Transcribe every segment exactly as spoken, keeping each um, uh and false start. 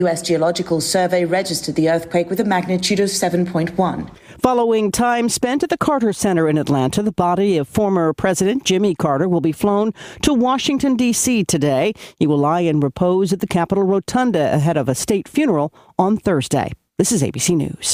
U S Geological Survey registered the earthquake with a magnitude of seven point one. Following time spent at the Carter Center in Atlanta, the body of former President Jimmy Carter will be flown to Washington, D C today. He will lie in repose at the Capitol Rotunda ahead of a state funeral on Thursday. This is A B C News.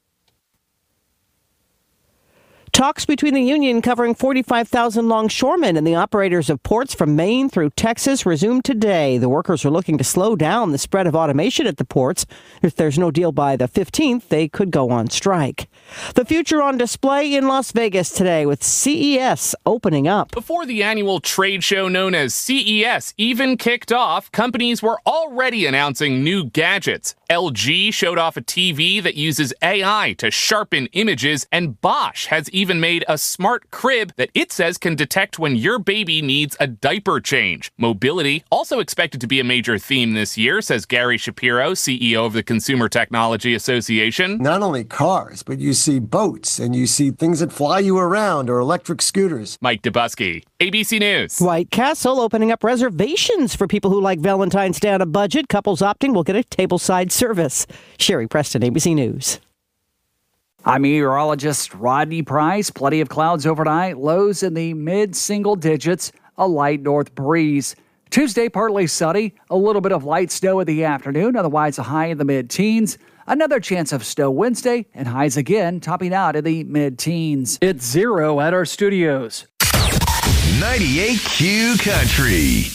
Talks between the union covering forty-five thousand longshoremen and the operators of ports from Maine through Texas resumed today. The workers are looking to slow down the spread of automation at the ports. If there's no deal by the fifteenth, they could go on strike. The future on display in Las Vegas today with C E S opening up. Before the annual trade show known as C E S even kicked off, companies were already announcing new gadgets. L G showed off a T V that uses A I to sharpen images, and Bosch has even made a smart crib that it says can detect when your baby needs a diaper change. Mobility, also expected to be a major theme this year, says Gary Shapiro, C E O of the Consumer Technology Association. Not only cars, but you see boats and you see things that fly you around or electric scooters. Mike Dubusky, A B C News. White Castle opening up reservations for people who like Valentine's Day on a budget. Couples opting will get a tableside service. Sherry Preston, A B C News. I'm meteorologist Rodney Price. Plenty of clouds overnight. Lows in the mid-single digits. A light north breeze. Tuesday, partly sunny. A little bit of light snow in the afternoon. Otherwise, a high in the mid-teens. Another chance of snow Wednesday, and highs again, topping out in the mid-teens. It's zero at our studios. ninety-eight Q Country.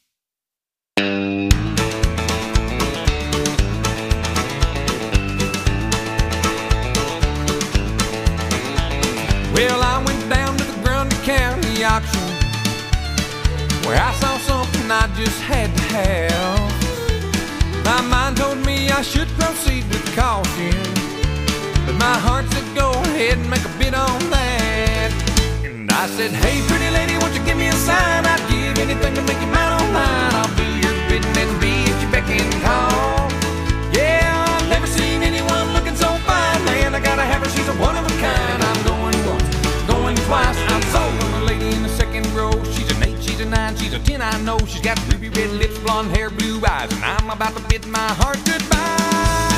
Well, I went down to the Grundy County auction where I saw something I just had to have. My mind told me I should proceed with caution, but my heart said go ahead and make a bid on that. And I said, hey, pretty lady, won't you give me a sign? I'd give anything to make you mine on mine. I'll do your bidding and be at your beck and call. Yeah, I've never seen anyone looking so fine, man. I gotta have her, she's a one of a kind. I'm going once, going twice. I'm sold on the lady in the second row. She's an eight, she's a nine, she's a ten, I know. She's got ruby red lips, blonde hair, blue eyes, and I'm about to bid my heart goodbye.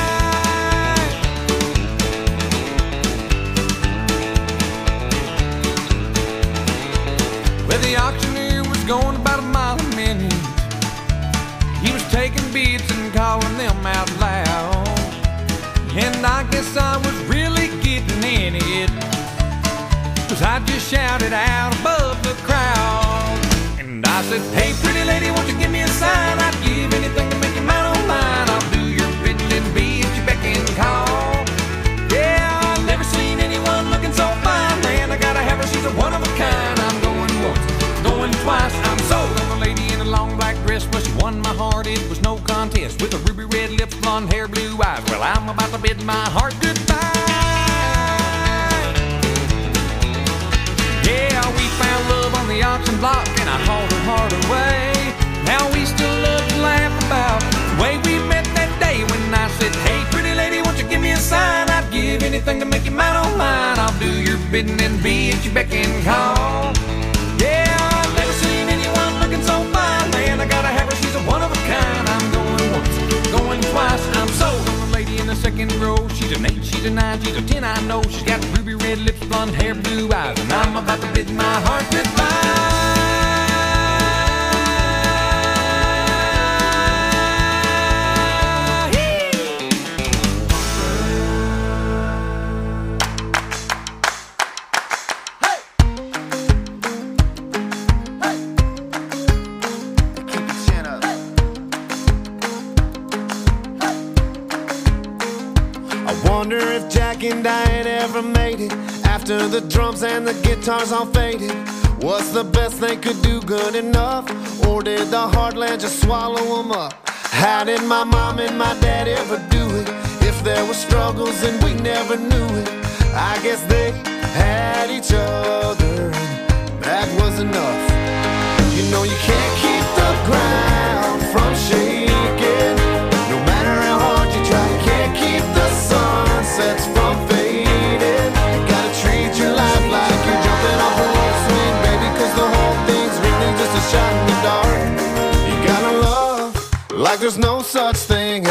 Well, the auctioneer was going about a mile a minute. He was taking bids and calling them out loud, and I guess I was really getting in it, 'cause I just shouted out above the crowd. And I said, hey, pretty lady, won't you give me a sign? I'd give anything to make you mine on mine. I'll do your bidding and be at your beck and call. Yeah, I've never seen anyone looking so fine, man. I gotta have her, she's a one of a kind. I'm going once, going twice. I'm sold on the lady in a long black dress. Well, she won my heart, it was no contest. With the ruby red lips, blonde hair, blue eyes. Well, I'm about to bid my heart goodbye. Yeah, we found love on the auction block, and I hauled her heart away. Now we still love to laugh about the way we met that day when I said, hey, pretty lady, won't you give me a sign? I'd give anything to make you mine on mine. I'll do your bidding and be at your beck and call. Yeah, I've never seen anyone looking so fine, man. I gotta have her, she's a one of a kind. I'm going once, going twice. I'm sold on the lady in the second row. She's an eight, she's a nine, she's a ten, I know. She's got ruby red lips, blonde hair, blue eyes, and I'm about to bid my heart goodbye. And Diane ever made it after the drums and the guitars all faded. What's the best they could do good enough, or did the heartland just swallow them up? How did my mom and my dad ever do it? If there were struggles and we never knew it, I guess they had each other and that was enough. You know you can't keep the ground from shaking, no matter how hard you try. You can't keep the sunsets from fading. You gotta treat your life like you're jumping off a rope swing, baby, 'cause the whole thing's really just a shot in the dark. You gotta love like there's no such thing as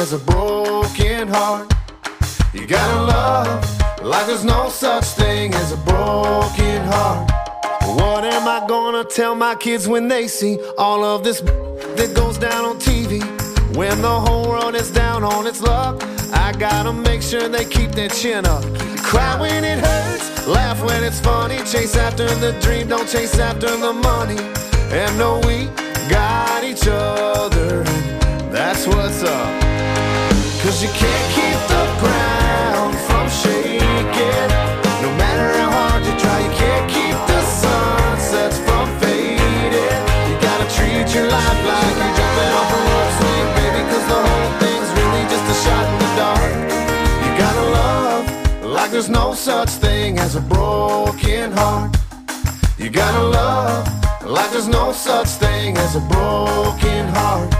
as a broken heart. You gotta love like there's no such thing as a broken heart. What am I gonna tell my kids when they see all of this that goes down on T V? When the whole world is down on its luck, I gotta make sure they keep their chin up. Cry when it hurts, laugh when it's funny. Chase after the dream, don't chase after the money. And know we got each other, and that's what's up. Cause you can't keep the ground from shaking. No matter how hard you try, you can't keep the sunsets from fading. You gotta treat your life like you're jumping off a rope swing, baby, cause the whole thing's really just a shot in the dark. You gotta love like there's no such thing as a broken heart. You gotta love like there's no such thing as a broken heart.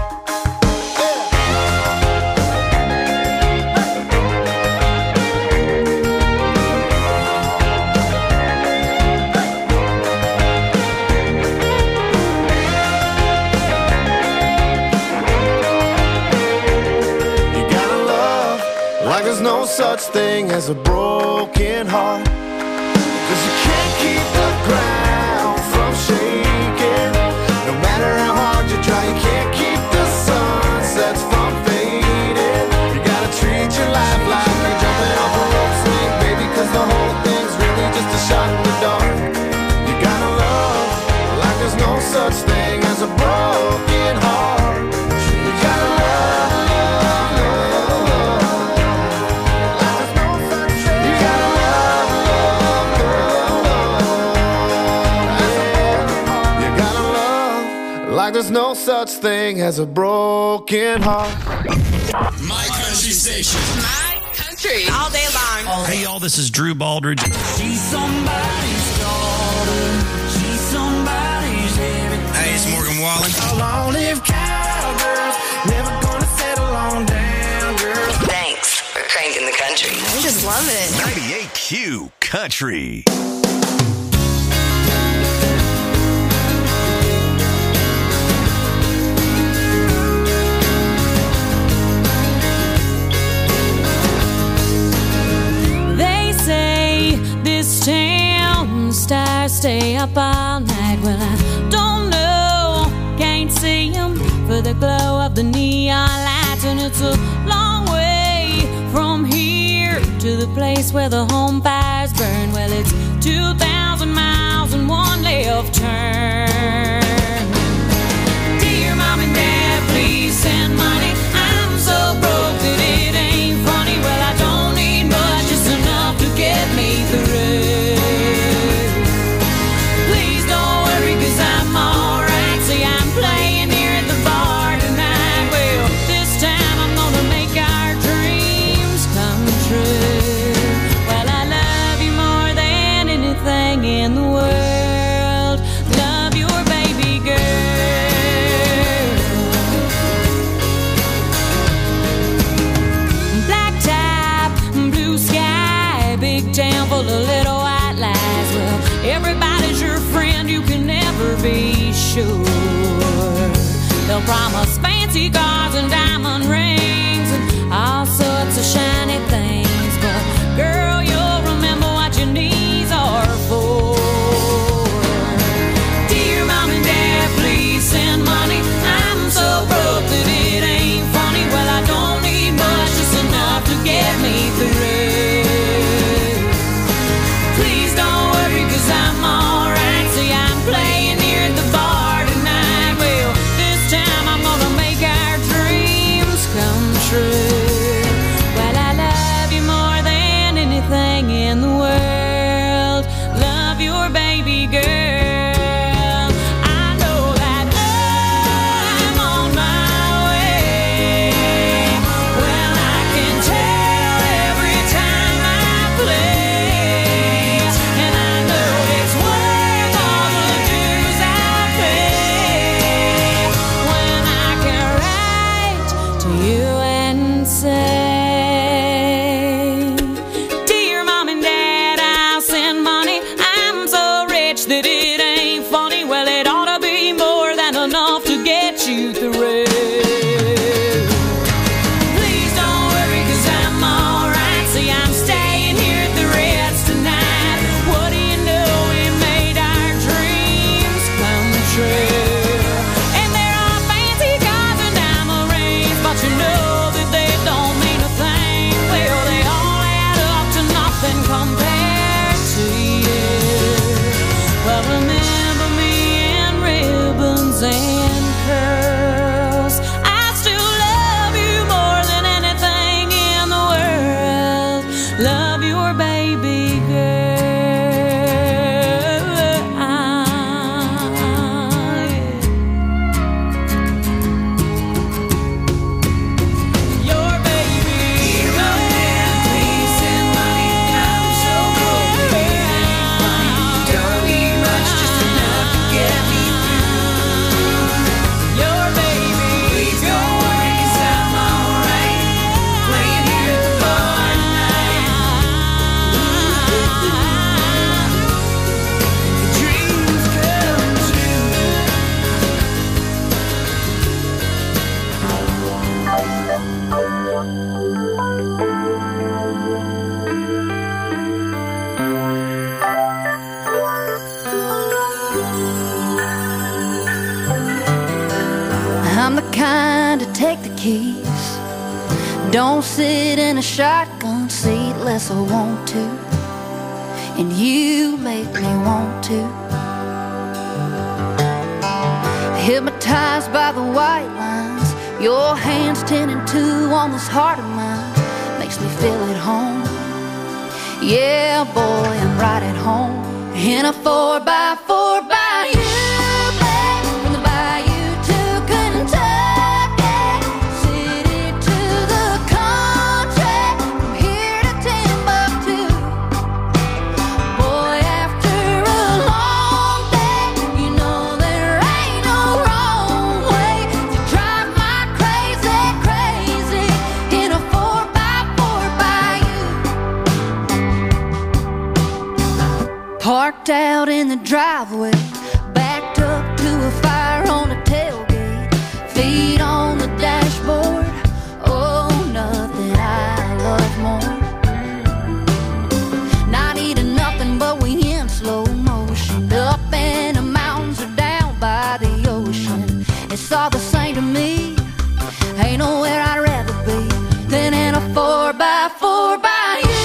Like there's no such thing as a broken heart. Cause you can't keep the ground from shaking. No matter how hard you try, you can't keep the sunsets from fading. You gotta treat your life like you're jumping off a rope swing, baby, cause the whole thing's really just a shot in the dark. You gotta love like there's no such thing as a broken heart. You gotta love. Like there's no such thing as a broken heart. My country station. My country. All day long. Hey, y'all, this is Drew Baldridge. She's somebody's daughter. She's somebody's everything. Hey, it's Morgan Wallen. A long-lived cowgirl. Never gonna settle on down, girl. Thanks for cranking the country. I just love it. ninety-eight Q Country. This town stars stay up all night. Well, I don't know, can't see them for the glow of the neon lights. And it's a long way from here to the place where the home fires burn. Well, it's two thousand miles and one left turn. Dear Mom and Dad, please send money. I'm so broke that it ain't funny. Well, I don't need much, just enough to get me through. Please don't worry, cause I'm alright. See, I'm playing here at the bar tonight. Well, this time I'm gonna make our dreams come true. Well, I love you more than anything in the world. Love your baby girl. Black top, blue sky, big town full of little white lies. Well, everybody's your friend, you can never be sure. They'll promise fancy cars and diamond rings and all sorts of shiny things, but girl, you'll remember what your knees are for. Dear Mom and Dad, please send money. I'm so broke that it ain't funny. Well, I don't need much, just enough to get me through. Please don't worry, cause I'm alright. See, I'm playing here at the bar tonight. Well, this time I'm gonna make our dreams come true. Well, I love you more than anything in the world. Love your baby girl. I know that I'm on my way. Well, I can tell every time I play, and I know it's worth all the dues I pay when I can write to you and to take the keys. Don't sit in a shotgun seat unless I want to, and you make me want to. Hypnotized by the white lines, your hands ten and two on this heart of mine, makes me feel at home. Yeah, boy, I'm right at home in a four by four by you. Parked out in the driveway, backed up to a fire on the tailgate, feet on the dashboard. Oh, nothing I love more. Not eating nothing, but we in slow motion, up in the mountains or down by the ocean. It's all the same to me. Ain't nowhere I'd rather be than in a four by four by you.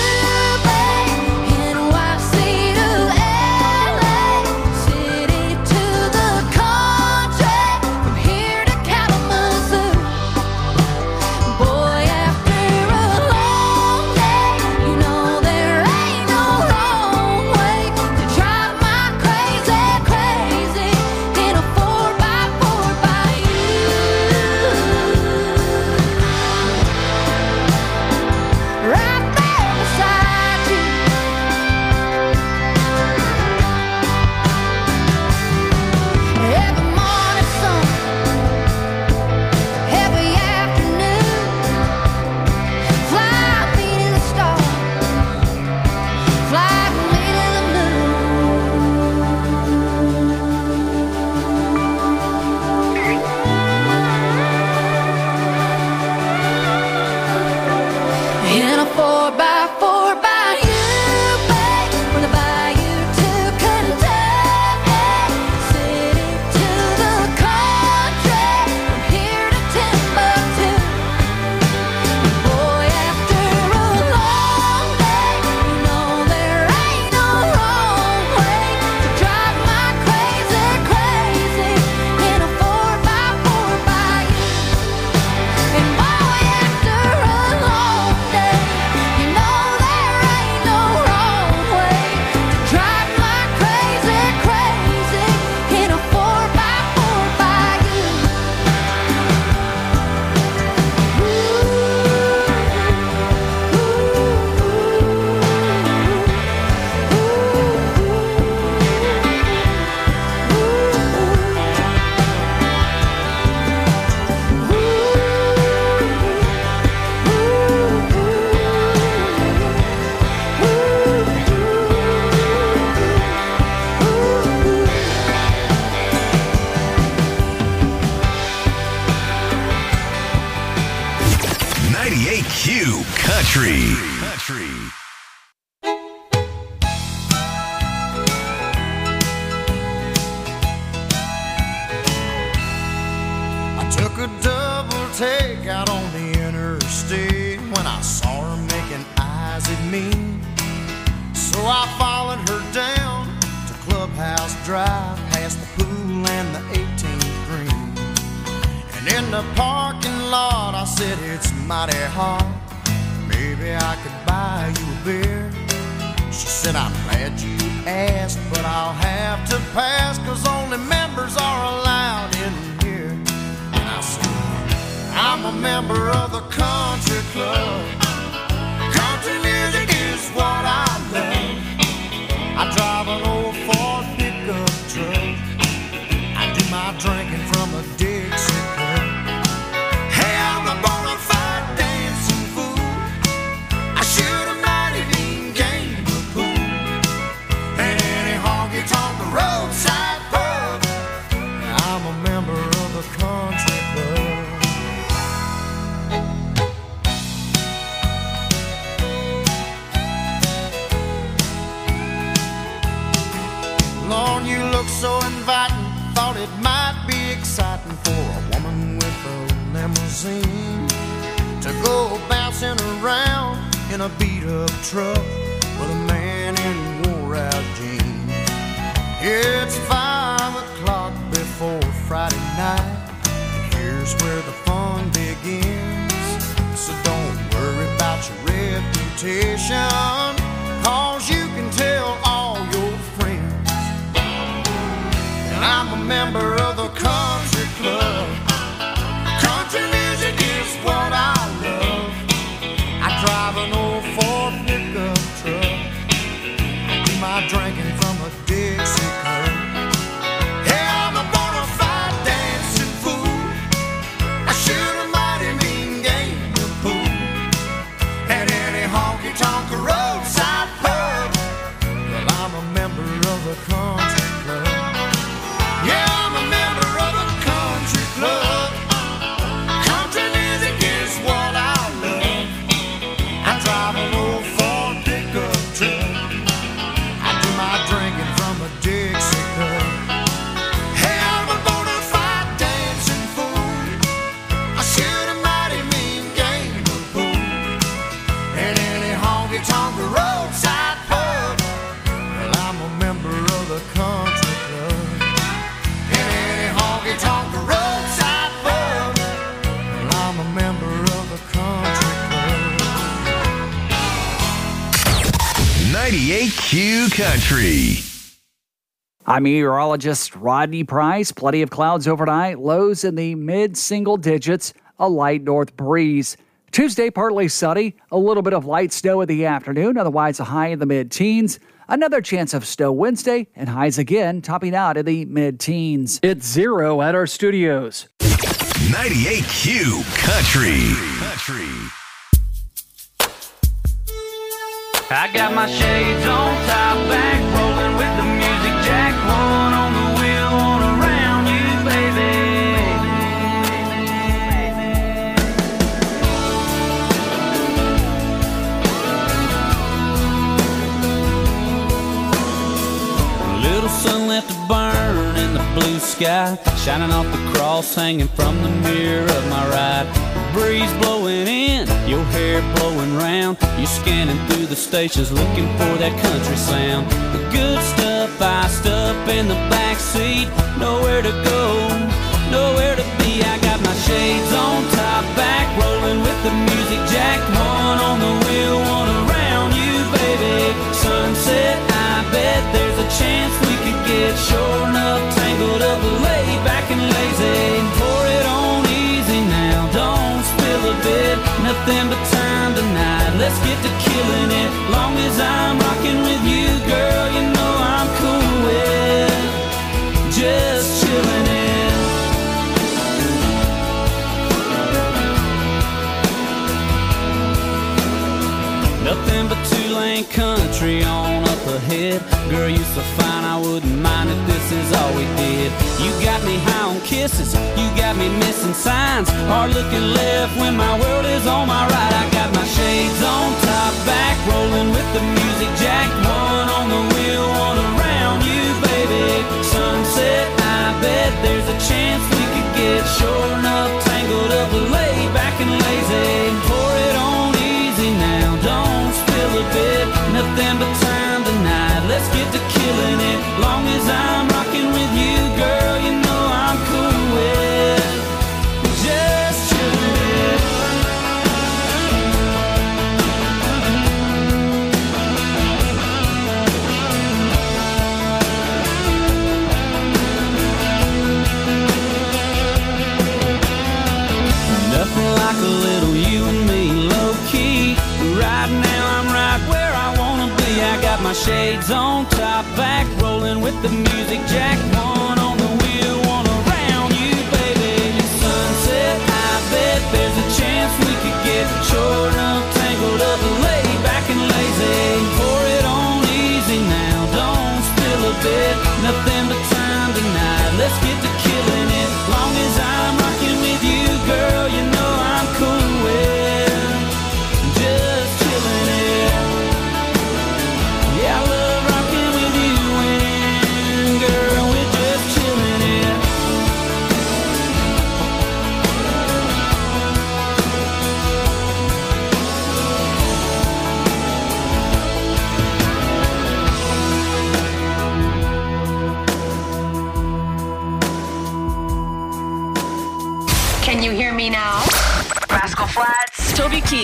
ninety-eight Q Country. Country. I took a double take out on the interstate when I saw her making eyes at me. So I followed her down to Clubhouse Drive, past the pool and the eighteenth green. And in the parking lot I said, it's mighty hot, maybe I could buy you a beer. She said, I'm glad you asked, but I'll have to pass, 'cause only members are allowed in here. And I said, I'm a member of the country club. Country music is what I love. I drive an old Ford pickup truck. I do my drinking from a Dixie cup. Hey, I'm a bona fide dancing fool. I shoot a ninety-bean game of pool. And any honky-tonk roadside pub. I'm a member of the country club. Lord, you look so inviting. Thought it might be exciting for a woman with a limousine. limousine to go bouncing around in a beat-up truck with a man in wore-out jeans. It's five o'clock before Friday night, and here's where the fun begins. So don't worry about your reputation, 'cause you can tell all your friends. And I'm a member of the country club. Country music is what I love. I drive an old Ford pickup truck. I do my drinking from a Dixie cup. Hey, I'm a bona fide dancing fool. I shoot a mighty mean game of pool at any honky-tonk roadside pub. Well, I'm a member of the country club. Yeah, I'm a member of the country club. Country music is what I love. I drive an old Ford pickup truck. I do my drinking from a Dixie cup. Hey, I'm a bona fide dancing fool. I shoot a mighty mean game of pool at any honky-tonk roadside pub. Well, I'm a member of the country club. At any honky-tonk roadside pub. Well, I'm a member of the country club. ninety-eight Q Country. I'm meteorologist Rodney Price. Plenty of clouds overnight, lows in the mid-single digits, a light north breeze. Tuesday, partly sunny, a little bit of light snow in the afternoon, otherwise a high in the mid-teens. Another chance of snow Wednesday, and highs again, topping out in the mid-teens. It's zero at our studios. ninety-eight Q Country. Country. I got my shades on, top back, rolling with the music jack. One on the wheel, one around you, baby. A little sun left to burn in the blue sky, shining off the cross hanging from the mirror of my ride. Breeze blowing in, your hair blowing round. You're scanning through the stations looking for that country sound. The good stuff iced up in the back seat. Nowhere to go, nowhere to be. I got my shades on, top back, rolling with the music jack. One on the wheel, one around you, baby. Sunset, I bet there's a chance we could get sure enough tangled up, laid back and lazy. Pour it on easy now, don't spill a bit. Nothing but time tonight, let's get to killing it. Long as I'm rocking with you, girl, you know I'm cool with just chilling it. Nothing but two-lane country on up ahead. Girl, you so fine, I wouldn't mind if this is all we did. You got me high on kisses, you got me missing signs. Hard looking left when my world is on my right. I got my shades on, top back, rolling with the music jack. One on the wheel, one around you, baby. Sunset, I bet there's a chance we could get sure enough tangled up, laid back and lazy. Pour it on easy now, don't spill a bit. Nothing but time tonight, let's get to killing it. Long as I'm rocking with you, girl, you know I'm cool with just chilling it. Nothing like a little you and me, low key. Right now I'm right where I wanna be. I got my shades on, top back, rolling with the music jack. One on the wheel, one around you, baby. Sunset, I bet there's a chance we could get sure enough tangled up, laid back and lazy. Pour it on easy now, don't spill a bit. Nothing but time tonight, let's get to killing it. Long as I'm rocking with you, girl, you know I'm cool with just chilling it. Yeah, I love rocking with you and girl, we're just chilling it.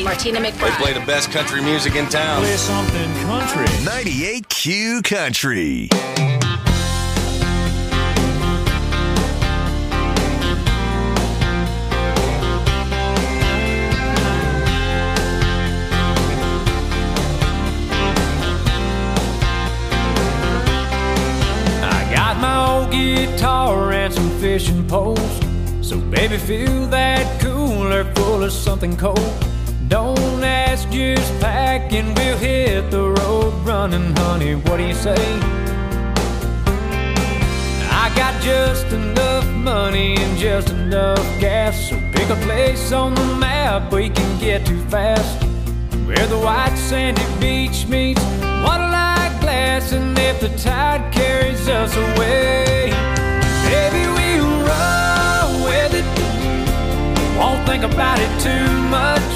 Martina They McBride. play the best country music in town. Play something country. ninety-eight Q Country. I got my old guitar and some fishing poles. So baby, fill that cooler full of something cold. Don't ask, just pack and we'll hit the road running, honey. What do you say? I got just enough money and just enough gas. So pick a place on the map we can get to fast, where the white sandy beach meets water-like glass. And if the tide carries us away, baby, we'll roll with it. Won't think about it too much.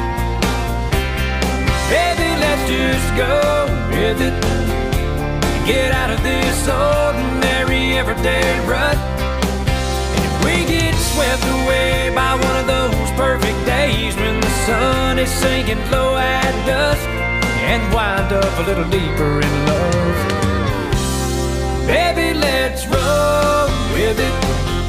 Baby, let's just go with it. Get out of this ordinary everyday rut. And if we get swept away by one of those perfect days when the sun is sinking low at dusk, and wind up a little deeper in love, baby, let's roll with it.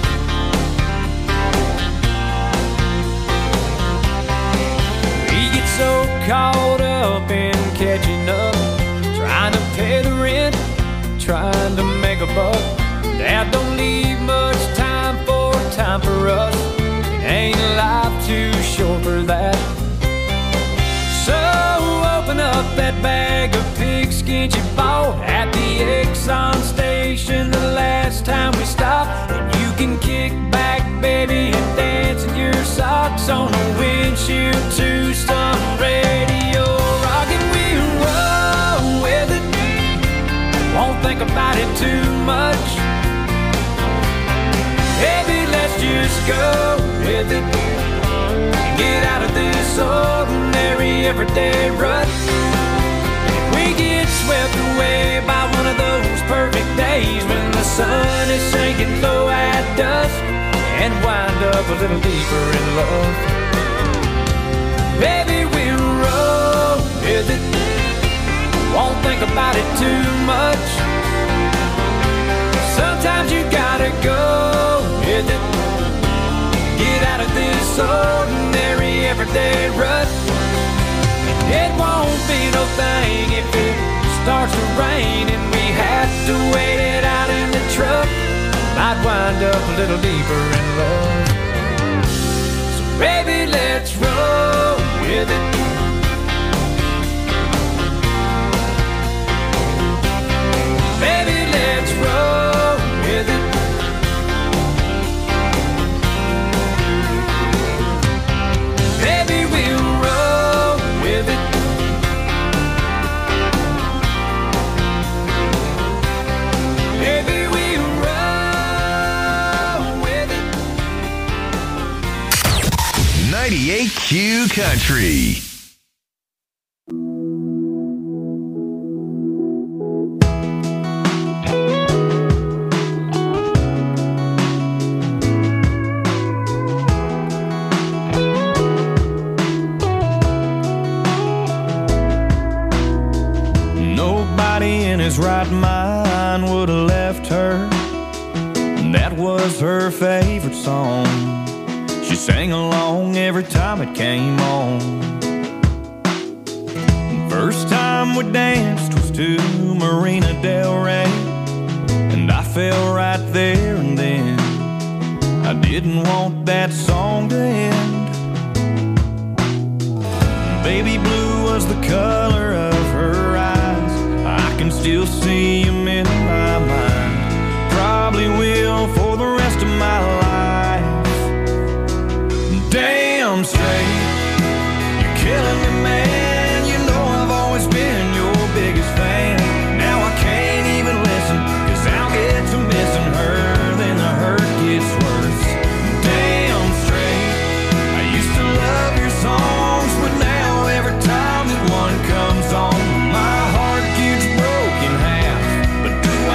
We get so caught up in catching up, trying to pay the rent, trying to make a buck, that don't leave much time for time for us. It ain't life too short for that. So open up that bag of pigskin you bought at the Exxon station the last time we stopped, and you can kick back, baby, and dance in your socks on the windshield to some radio rock, and we'll roll with it. Won't think about it too much. Baby, let's just go with it. Get out of this ordinary everyday rut. If we get swept away by one of those perfect days when the sun is sinking low at dusk, and wind up a little deeper in love, baby, we'll roll with it. Won't think about it too much. Sometimes you gotta go with it. Get out of this ordinary everyday rut. It won't be no thing if it starts to rain and we have to wait it out in the truck. Might wind up a little deeper in love. So baby, let's roll with it. Baby, let's roll with it. Baby, we'll roll with it. Baby, we'll roll with it. ninety-eight Q Country. Nobody in his right mind would have left her. That was her favorite song. She sang along every time it came on. First time we danced was to Marina Del Rey, and I fell right there and then. I didn't want that song to end. Baby blue was the color of her eyes. I can still see him in my mind. Probably will for the rest of my life. Damn straight, you're killing me, man. You know I've always been your biggest fan. Now I can't even listen, cause I'll get to missing her, then the hurt gets worse. Damn straight, I used to love your songs, but now every time that one comes on, my heart gets broken half. But do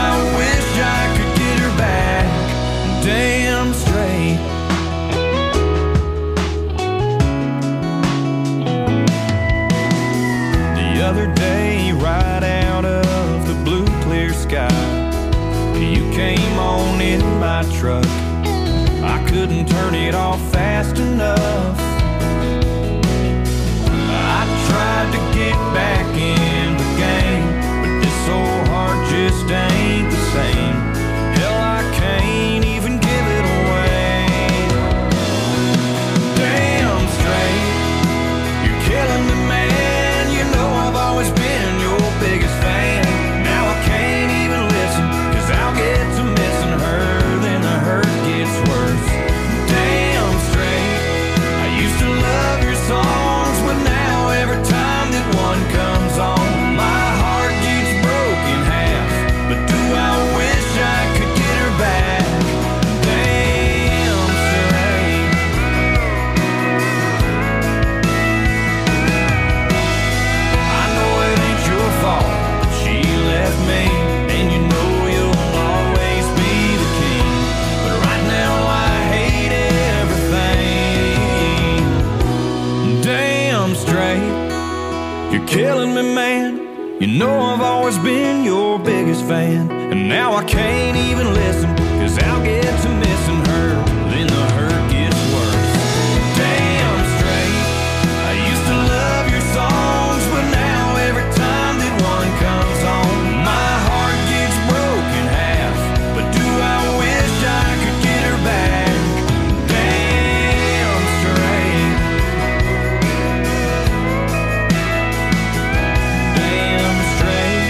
truck. I couldn't turn it off fast enough. I tried to get back in the game, but this old heart just ain't the same. Hell, I can't even give it away. Damn straight, you're killing me, man. You know I've always been your biggest fan. Now I can't even listen, cause I'll get to missing her, then the hurt gets worse. Damn straight, I used to love your songs, but now every time that one comes on, my heart gets broken half. But do I wish I could get her back? Damn straight. I know it ain't your fault that she left me, and you know you'll always be the king. But right now I hate everything. Damn straight, you're killing me, man. You know I've always been your biggest fan, and now I can't even listen, cause I'll get to missing her, then the hurt gets worse. Damn straight, I used to love your songs, but now every time that one comes on, my heart gets broken half. But do I wish I could get her back? Damn straight. Damn straight.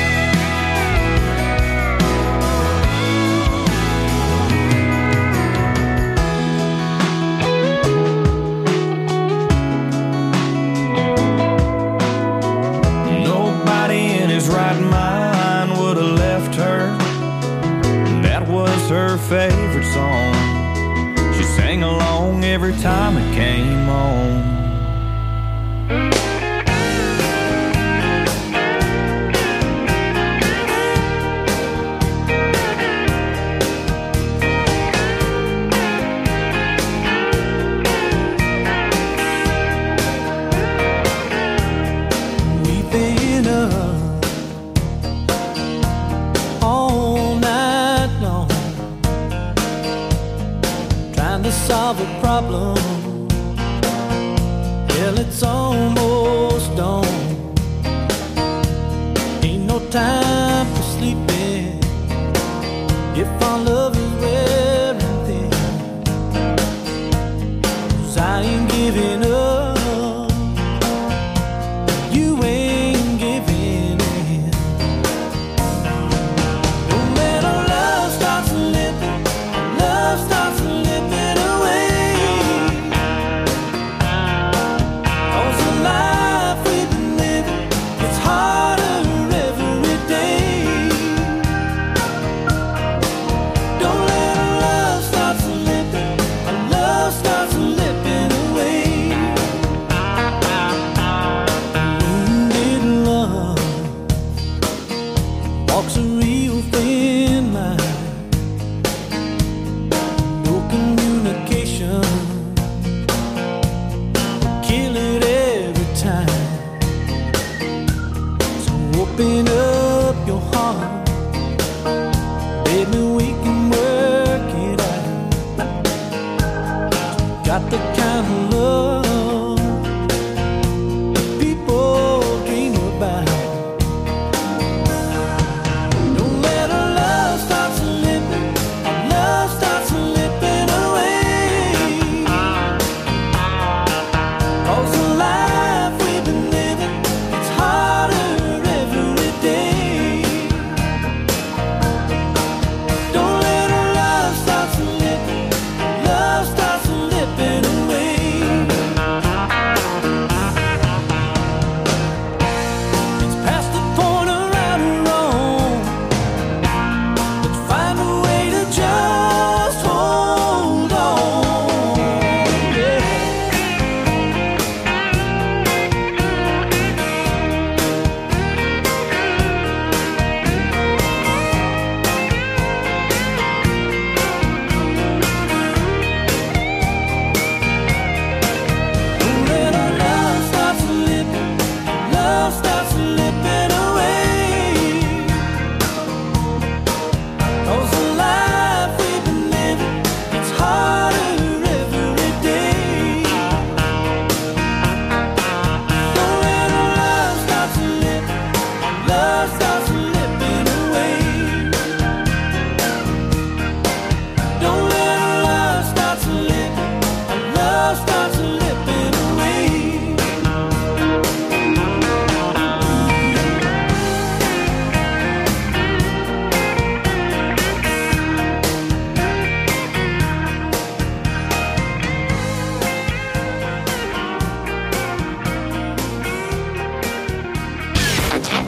Nobody in his right mind would have left her. That was her favorite song. She sang along every time it came on. We've been up all night long, trying to solve a problem. Well, it's almost dawn. Ain't no time for sleeping if our love is wearing thin. 'Cause I ain't giving up, you ain't giving in. No matter love starts slipping, love starts slipping away.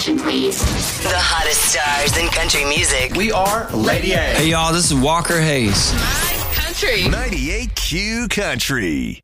attention, please. The hottest stars in country music. We are Lady A. Hey, y'all, this is Walker Hayes. My country. ninety-eight Q Country.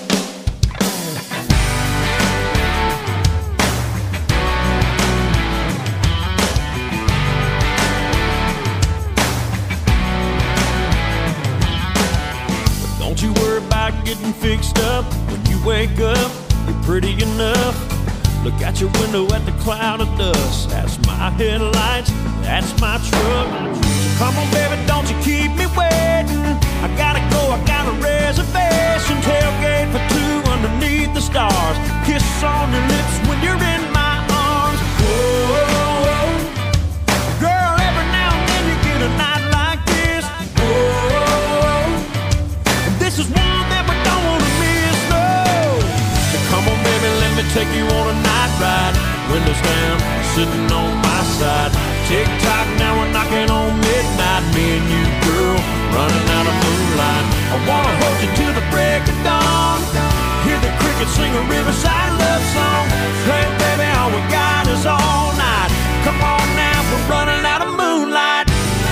Don't you worry about getting fixed up. When you wake up, you're pretty enough. Look out your window at the cloud of dust. That's my headlights, that's my truck. So come on, baby, don't you keep me waiting. I gotta go, I got a reservation. Tailgate for two underneath the stars. Kiss on your lips when you're in my arms. Whoa, girl, every now and then you get a night like this. Whoa, this is one that we don't wanna miss, no. So come on, baby, let me take you on a night ride. Windows down, sitting on my side. Tick tock, now we're knocking on midnight. Me and you, girl, running out of moonlight. I wanna hold you till the break of dawn. Hear the crickets sing a riverside love song. Hey, baby, all we got is all night. Come on now, we're running out of moonlight.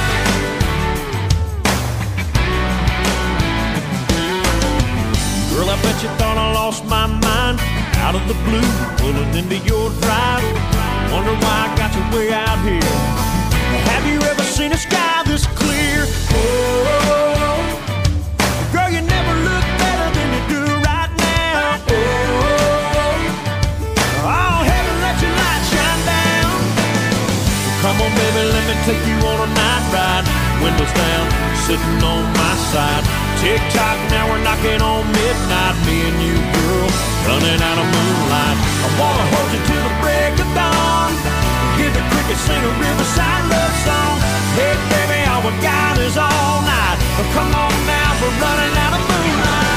Girl, I bet you thought I lost my mind. Out of the blue, pulling into your drive. Wonder why I got you way out here. Have you ever seen a sky this clear? Oh, girl, you never look better than you do right now. Oh, oh, heaven, let your light shine down. Come on, baby, let me take you on a night ride. Windows down, sitting on my side. Tick tock, now we're knocking on midnight. Me and you, girl, running out of moonlight. I wanna hold you till the break of dawn. Hear the crickets sing a riverside love song. Hey, baby, all we got is all night. Come on now, we're running out of moonlight.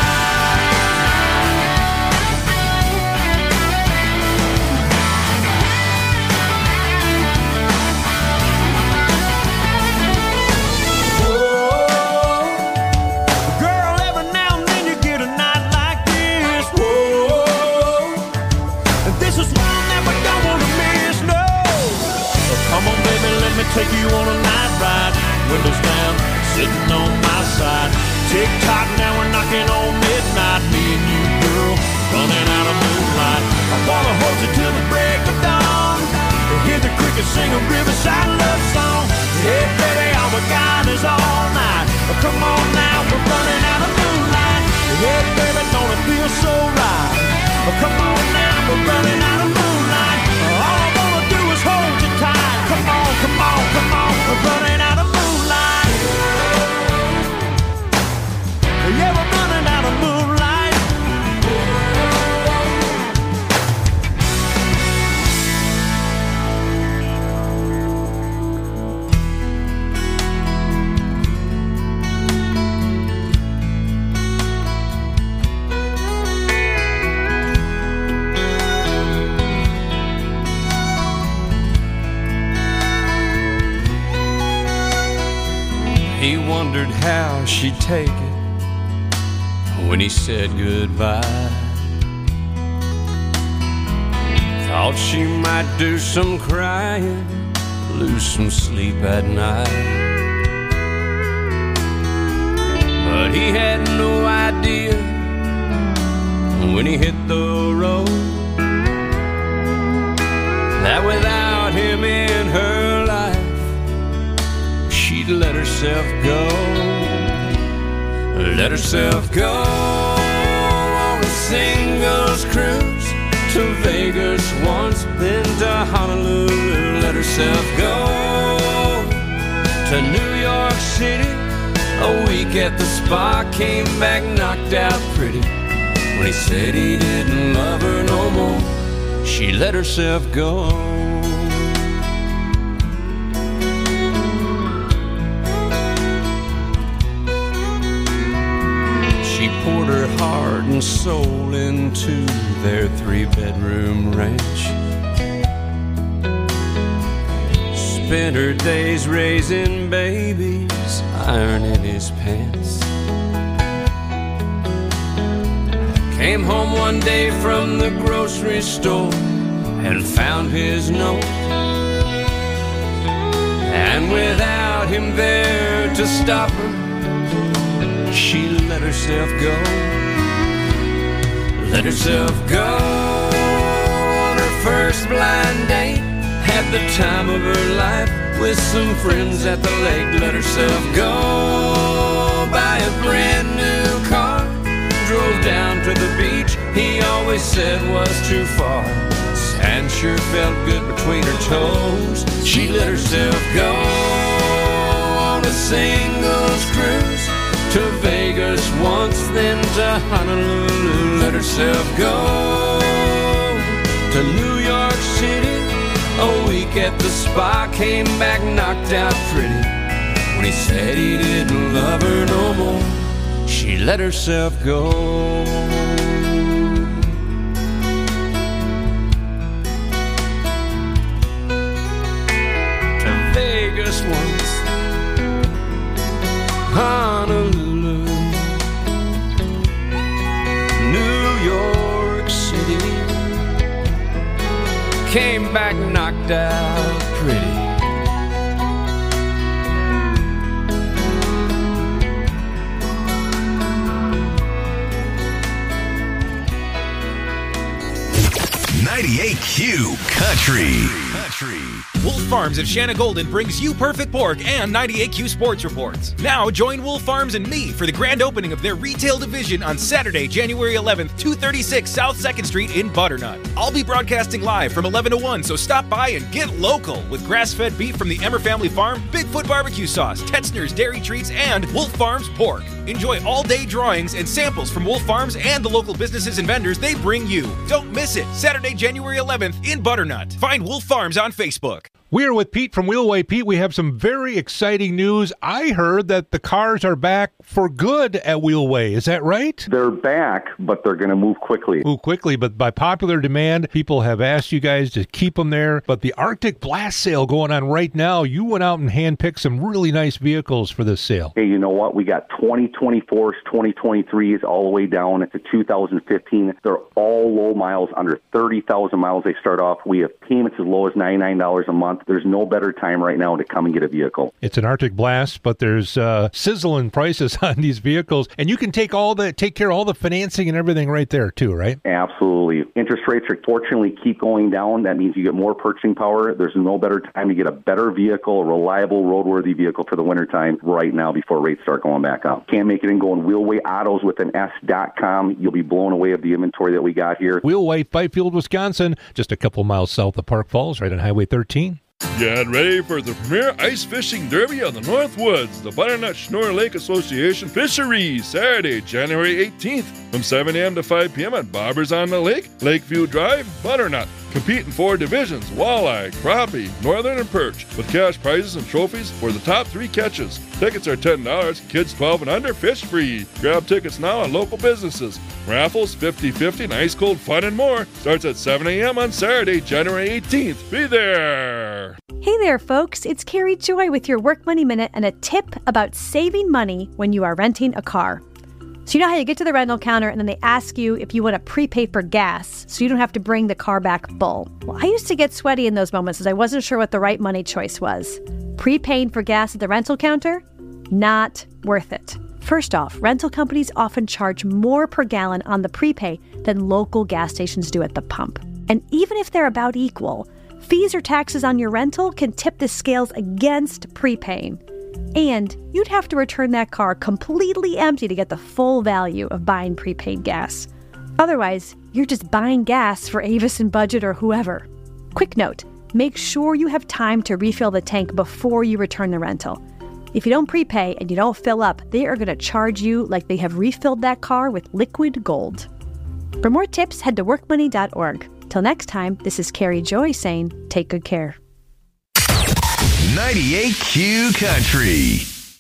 Take you on a night ride, windows down, sitting on my side. Tick tock, now we're knocking on midnight. Me and you, girl, running out of moonlight. I wanna hold you till the break of dawn. Hear the crickets sing a riverside love song. Hey, baby, all we got is all night. Come on now, we're running out of moonlight. Hey, baby, don't it feel so right? Come on now, we're running out of moonlight. All I wanna do is hold you tight. Come on, come on, come on, we're running out of moonlight. Yeah, we're running out of moonlight. He wondered how she'd take it when he said goodbye. Thought she might do some crying, lose some sleep at night. But he had no idea when he hit the road that without him in her life, she'd let herself go, let herself go on a singles cruise to Vegas once, then to Honolulu. Let herself go to New York City, a week at the spa, came back knocked out pretty. When he said he didn't love her no more, she let herself go. Poured her heart and soul into their three-bedroom ranch. Spent her days raising babies, ironing his pants. Came home one day from the grocery store and found his note And without him there to stop her, she let herself go. Let herself go on her first blind date. Had the time of her life with some friends at the lake. Let herself go buy a brand new car. Drove down to the beach he always said was too far. Sand sure felt good between her toes. She let herself go on a singles cruise to Vegas once, then to Honolulu. Let herself go to New York City. A week at the spa, came back knocked out pretty. When he said he didn't love her no more, she let herself go. To Vegas once, Honolulu, New York City. Came back knocked out pretty. ninety-eight Q Country. Country. Wolf Farms of Shanna Golden brings you Perfect Pork and ninety-eight Q Sports Reports. Now join Wolf Farms and me for the grand opening of their retail division on Saturday, January eleventh, two thirty-six South second Street in Butternut. I'll be broadcasting live from eleven to one, so stop by and get local with grass-fed beef from the Emmer Family Farm, Bigfoot barbecue sauce, Tetzner's dairy treats, and Wolf Farms pork. Enjoy all-day drawings and samples from Wolf Farms and the local businesses and vendors they bring you. Don't miss it. Saturday, January eleventh in Butternut. Find Wolf Farms on Facebook. We're with Pete from Wheelway. Pete, we have some very exciting news. I heard that the cars are back for good at Wheelway. Is that right? They're back, but they're going to move quickly. Move quickly, but by popular demand, people have asked you guys to keep them there. But the Arctic Blast sale going on right now, you went out and handpicked some really nice vehicles for this sale. Hey, you know what? We got twenty twenty-fours, twenty twenty-threes, all the way down to two thousand fifteen. They're all low miles, under thirty thousand miles they start off. We have payments as low as ninety-nine dollars a month. There's no better time right now to come and get a vehicle. It's an Arctic Blast, but there's uh, sizzling prices on these vehicles, and you can take all the take care of all the financing and everything right there too, right? Absolutely. Interest rates are fortunately keep going down. That means you get more purchasing power. There's no better time to get a better vehicle, a reliable, roadworthy vehicle for the wintertime right now before rates start going back up. Can't make it and go on Wheelway Autos with an S dot com. You'll be blown away of the inventory that we got here. Wheelway, Fifield, Wisconsin, just a couple miles south of Park Falls, right on Highway thirteen. Get ready for the premier ice fishing derby on the North Woods, the Butternut Schnorr Lake Association Fisheries, Saturday, January eighteenth, from seven a.m. to five p.m. at Bobbers on the Lake, Lakeview Drive, Butternut. Compete in four divisions: walleye, crappie, northern, and perch, with cash prizes and trophies for the top three catches. Tickets are ten dollars, kids twelve and under, fish free. Grab tickets now at local businesses. Raffles, fifty-fifty, and ice cold fun and more. Starts at seven a.m. on Saturday, January eighteenth. Be there! Hey there, folks. It's Carrie Joy with your Work Money Minute and a tip about saving money when you are renting a car. So you know how you get to the rental counter and then they ask you if you want to prepay for gas so you don't have to bring the car back full. Well, I used to get sweaty in those moments as I wasn't sure what the right money choice was. Prepaying for gas at the rental counter? Not worth it. First off, rental companies often charge more per gallon on the prepay than local gas stations do at the pump. And even if they're about equal, fees or taxes on your rental can tip the scales against prepaying. And you'd have to return that car completely empty to get the full value of buying prepaid gas. Otherwise, you're just buying gas for Avis and Budget or whoever. Quick note, make sure you have time to refill the tank before you return the rental. If you don't prepay and you don't fill up, they are going to charge you like they have refilled that car with liquid gold. For more tips, head to work money dot org. Till next time, this is Carrie Joy saying, take good care. ninety-eight Q Country.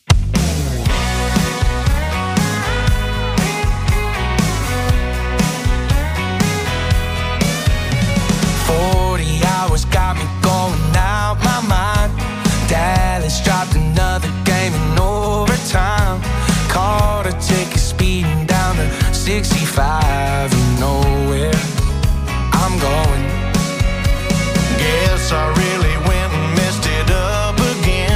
forty hours got me going out my mind. Dallas dropped another game in overtime. Caught a ticket speeding down to sixty-five. You know where I'm going. Guess I really went and messed it up again.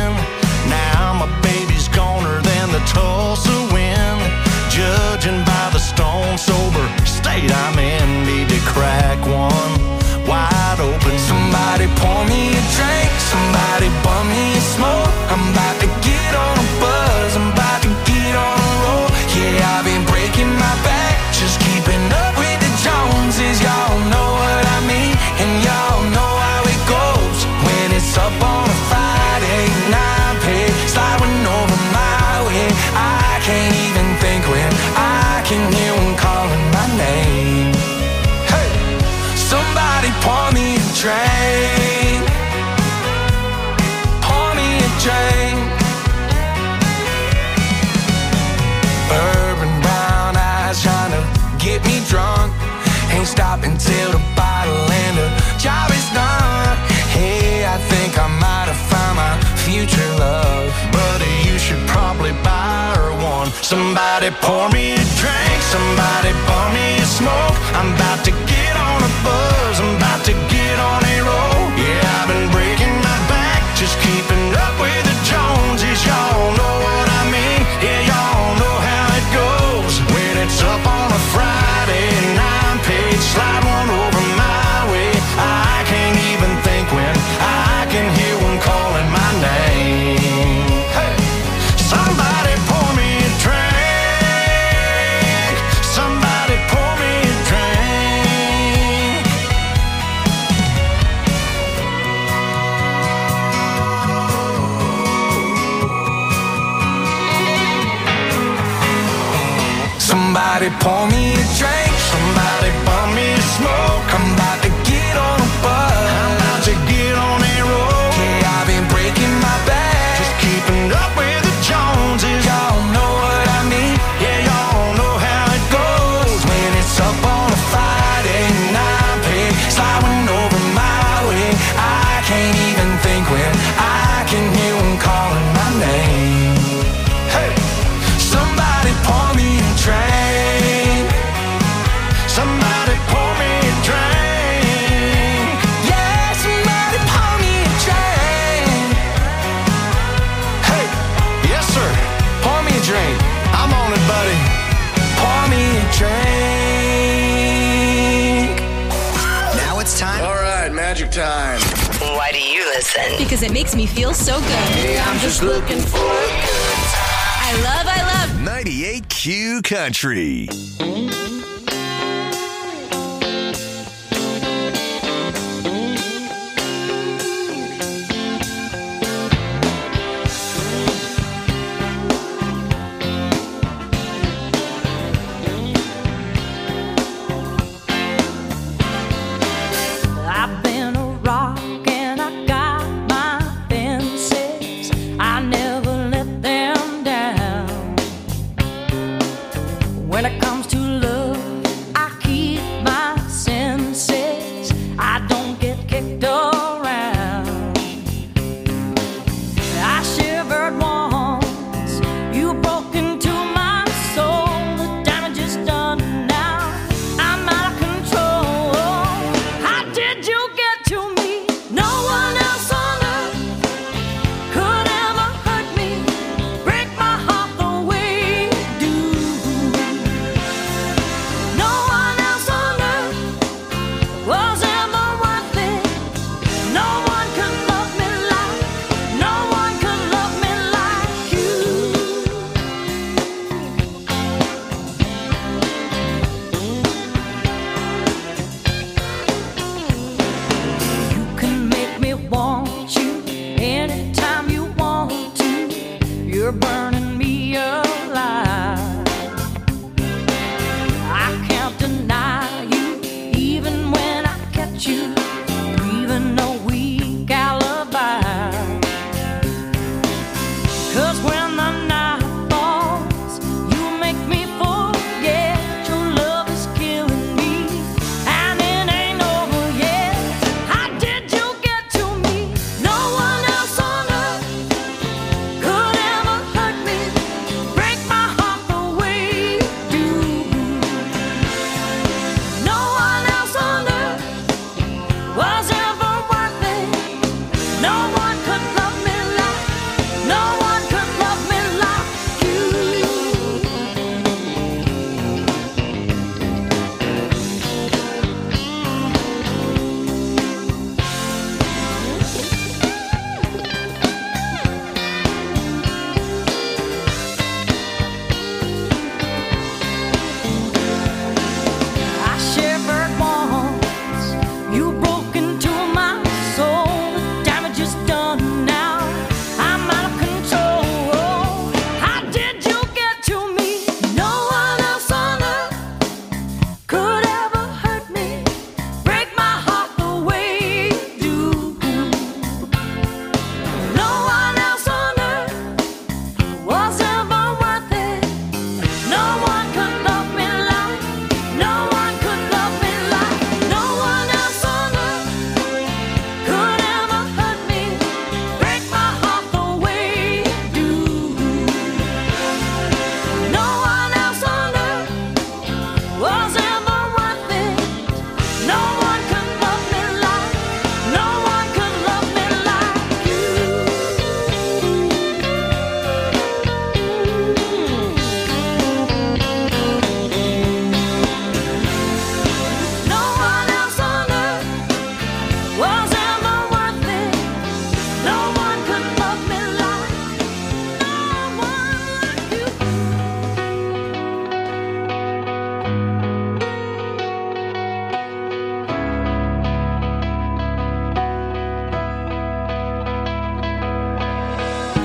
Somebody pour me a drink, somebody pour me a smoke. I'm about to get on a buzz, I'm about to get on a roll. Yeah, I've been breaking my back, just keeping up with the Joneses. Y'all know what I mean, yeah, y'all know how it goes. When it's up on a Friday and I'm paid, slide one over my way. I can't even think when I can hear one calling my name. Hey, somebody pour me a drink, somebody pour me a drink. Somebody pour me a drink, somebody pour me a smoke. I'm about to get on a bus, I'm about to get on a roll. Yeah, I've been breaking my back, just keeping up with the Joneses. Y'all know what I mean, yeah, y'all know how it goes. When it's up on a Friday and I'm paid, sliding over my way. I can't even think when I can hear one calling my name. Hey, somebody pour me a drink, somebody pour me a drink. Yeah, somebody pour me a drink. Hey, yes sir, pour me a drink. I'm on it, buddy. Pour me a drink. Now it's time. All right, magic time. Why do you listen? Because it makes me feel so good. Hey, I'm just looking for a good time. I love, I love ninety-eight Q Country. I've been a rock and I got my fences. I never let them down. When it comes to love,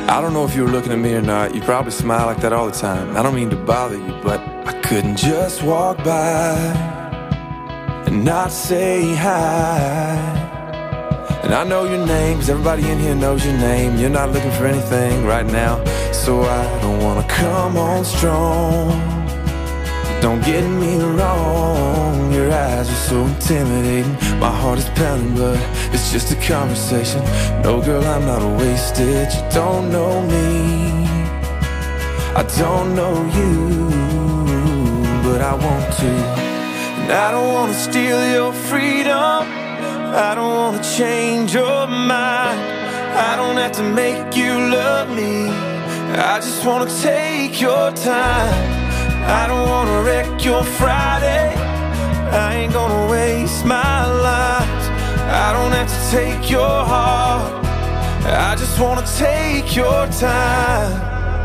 I don't know if you were looking at me or not. You probably smile like that all the time. I don't mean to bother you, but I couldn't just walk by and not say hi. And I know your name, 'cause everybody in here knows your name. You're not looking for anything right now, so I don't wanna come on strong. Don't get me wrong, your eyes are so intimidating. My heart is pounding, but it's just a conversation. No, girl, I'm not wasted. You don't know me, I don't know you, but I want to. And I don't want to steal your freedom, I don't want to change your mind. I don't have to make you love me, I just want to take your time. I don't wanna wreck your Friday, I ain't gonna waste my life. I don't have to take your heart, I just wanna take your time.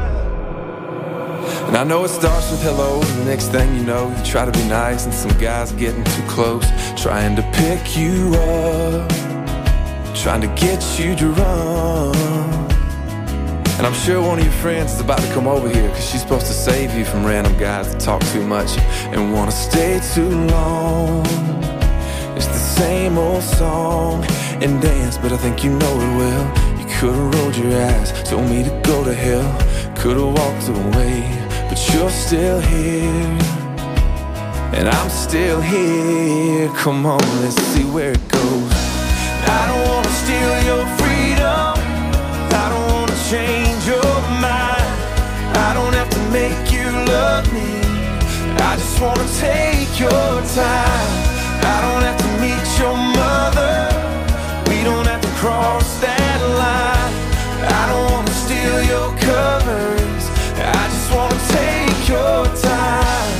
And I know it starts with hello, and the next thing you know, you try to be nice, and some guy's getting too close, trying to pick you up, trying to get you to run. And I'm sure one of your friends is about to come over here, 'cause she's supposed to save you from random guys that talk too much and wanna stay too long. It's the same old song and dance, but I think you know it well. You could've rolled your eyes, told me to go to hell, could've walked away, but you're still here, and I'm still here. Come on, let's see where it goes. I don't wanna steal your freedom, I don't wanna change your mind. I don't have to make you love me, I just wanna take your time. I don't have to meet your mother, we don't have to cross that line. I don't wanna steal your covers, I just wanna take your time.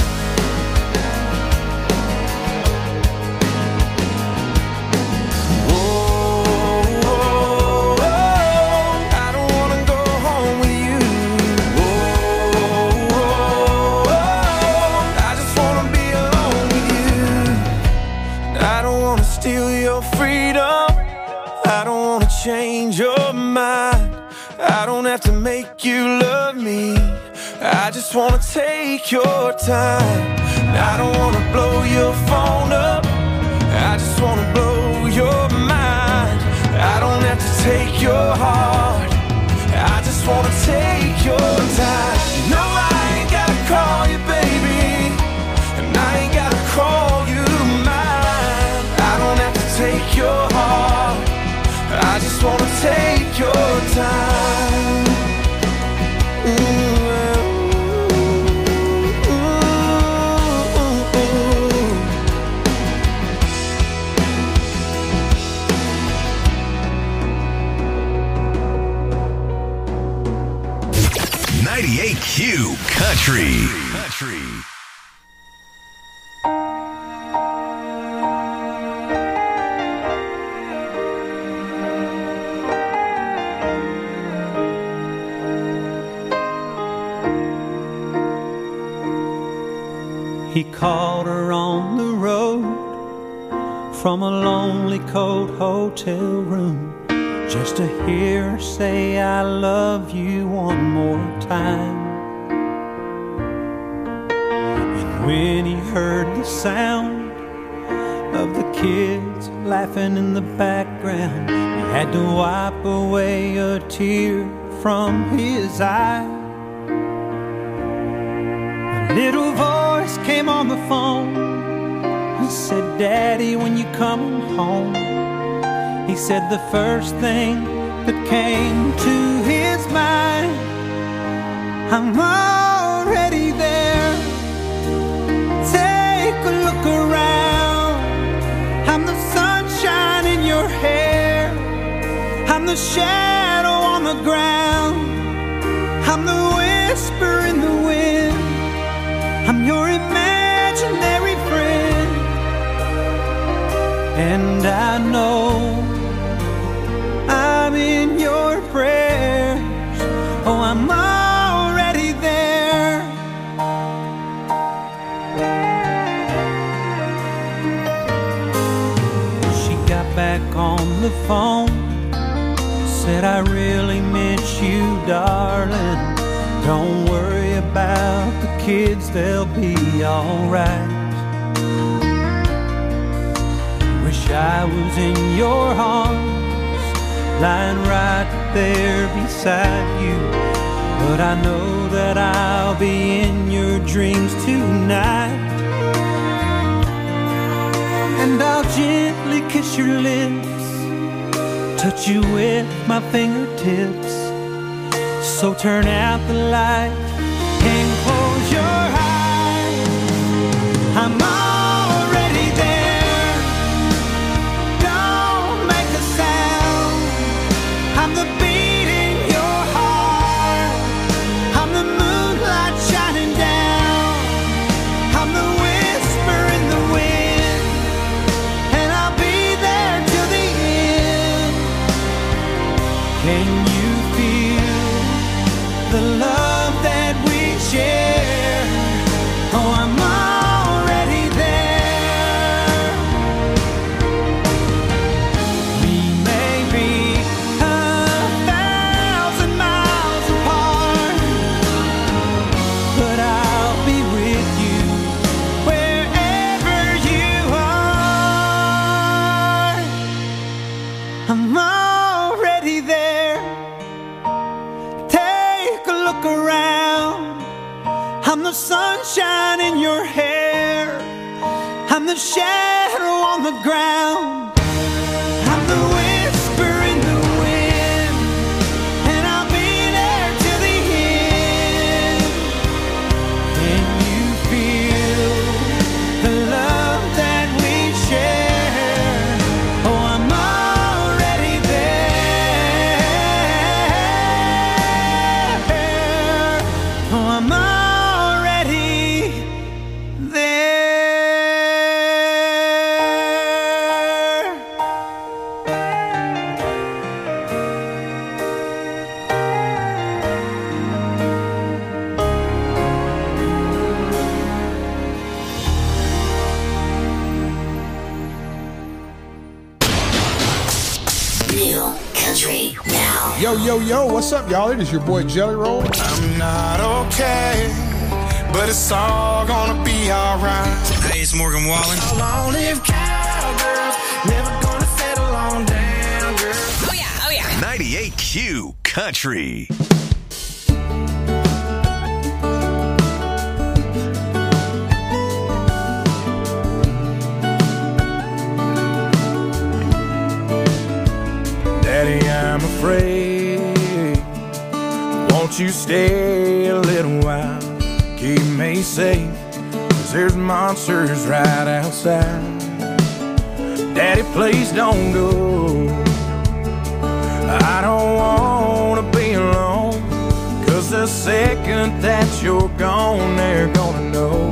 Change your mind, I don't have to make you love me, I just wanna take your time. I don't wanna blow your phone up, I just wanna blow your mind. I don't have to take your heart, I just wanna take your time. No, I ain't gotta call you baby, and I ain't gotta call you mine. I don't have to take your heart, I just wanna take your time. Ooh, ooh, ooh. ninety-eight Q Country. Country. He called her on the road from a lonely cold hotel room, just to hear her say I love you one more time. And when he heard the sound of the kids laughing in the background, he had to wipe away a tear from his eye. A little voice came on the phone and said, Daddy, when you come home. He said the first thing that came to his mind, I'm already there. Take a look around, I'm the sunshine in your hair, I'm the shadow on the ground, I'm the whisper in the wind, I'm your imaginary friend. And I know I'm in your prayers. Oh, I'm already there. She got back on the phone, said I really miss you, darling. Don't worry about the kids, they'll be alright. Wish I was in your arms, lying right there beside you. But I know that I'll be in your dreams tonight. And I'll gently kiss your lips, touch you with my fingertips. So turn out the light and close your eyes. I'm already there. Don't make a sound. I'm the beat in your heart. I'm the moonlight shining down. I'm the whisper in the wind. And I'll be there till the end. Can you feel the love that we share? Oh, I'm already there. We may be a thousand miles apart, but I'll be with you wherever you are. I'm already there. Take a look around. I'm the sunshine in your hair. I'm the shadow on the ground. I'm the whisper in the wind. And I'll be there till the end. Can you feel the love that we share? Oh, I'm already there. Oh, I'm already there. New country now. Yo, yo, yo, what's up, y'all? It is your boy Jelly Roll. I'm not okay, but it's all gonna be alright. Hey, it's Morgan Wallen. Long live cowgirls, never gonna settle on down, girl. Oh yeah, oh yeah. ninety-eight Q Country. Daddy, I'm afraid. Won't you stay a little while? Keep me safe, 'cause there's monsters right outside. Daddy, please don't go. I don't wanna be alone, 'cause the second that you're gone, they're gonna know.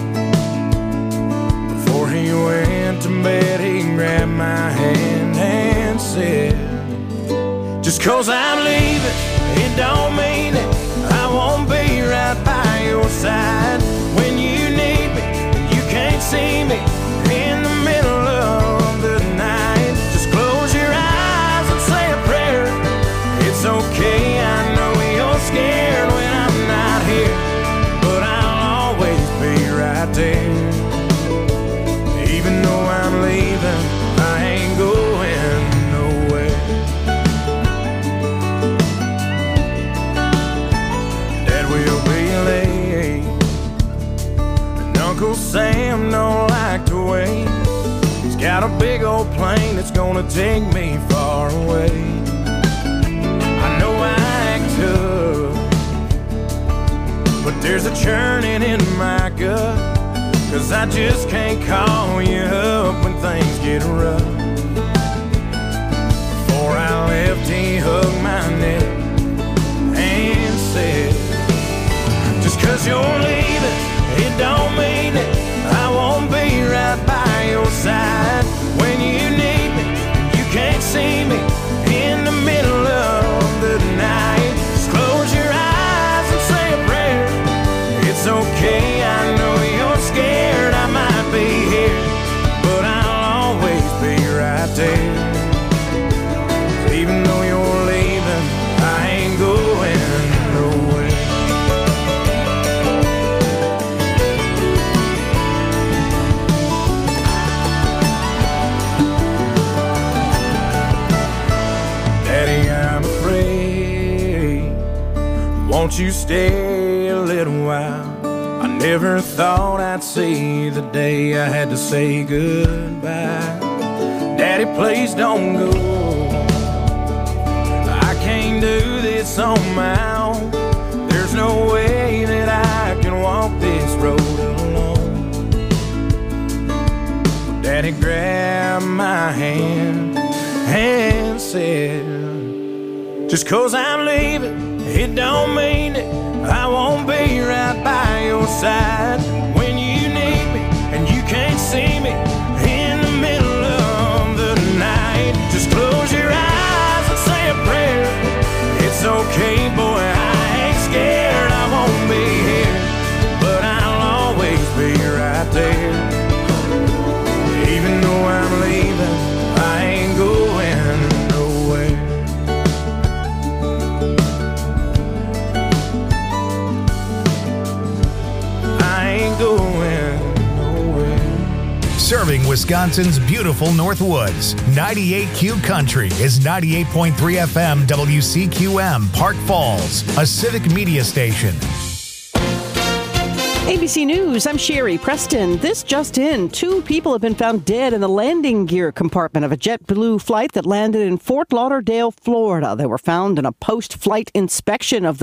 Before he went to bed, he grabbed my hand and said, just 'cause I'm leaving, it don't mean it. I won't be right by your side. When you need me, you can't see me in the middle of the night. Just close your eyes and say a prayer. It's okay, I know you're scared when I'm not here, but I'll always be right there. Even though I'm leaving, I ain't going nowhere. Dad will be late, and Uncle Sam don't like to wait. He's got a big old plane that's gonna take me far away. I know I act tough, but there's a churning in my gut, 'cause I just can't call you up when things get rough. Before I left, he hugged my neck and said, just 'cause you're leaving, it don't mean it. I won't be right by your side. When you need me, you can't see me in the middle of the night. Just close your eyes and say a prayer. It's okay, I know you're scared, I might be here, but I'll always be right there. Even though you're leaving, won't you stay a little while? I never thought I'd see the day I had to say goodbye. Daddy, please don't go. I can't do this on my own. There's no way that I can walk this road alone. Daddy grabbed my hand and said, just 'cause I'm leaving, it don't mean that I won't be right by your side. When you need me and you can't see me in the middle of the night, just close your eyes and say a prayer. It's okay, boy, I ain't scared. I won't be here, but I'll always be right there. Even though I'm leaving, I ain't going nowhere. I ain't going nowhere. Serving Wisconsin's beautiful Northwoods. ninety-eight Q Country is ninety-eight point three F M W C Q M, Park Falls, a civic media station. A B C News, I'm Sherry Preston. This just in, two people have been found dead in the landing gear compartment of a JetBlue flight that landed in Fort Lauderdale, Florida. They were found in a post-flight inspection of the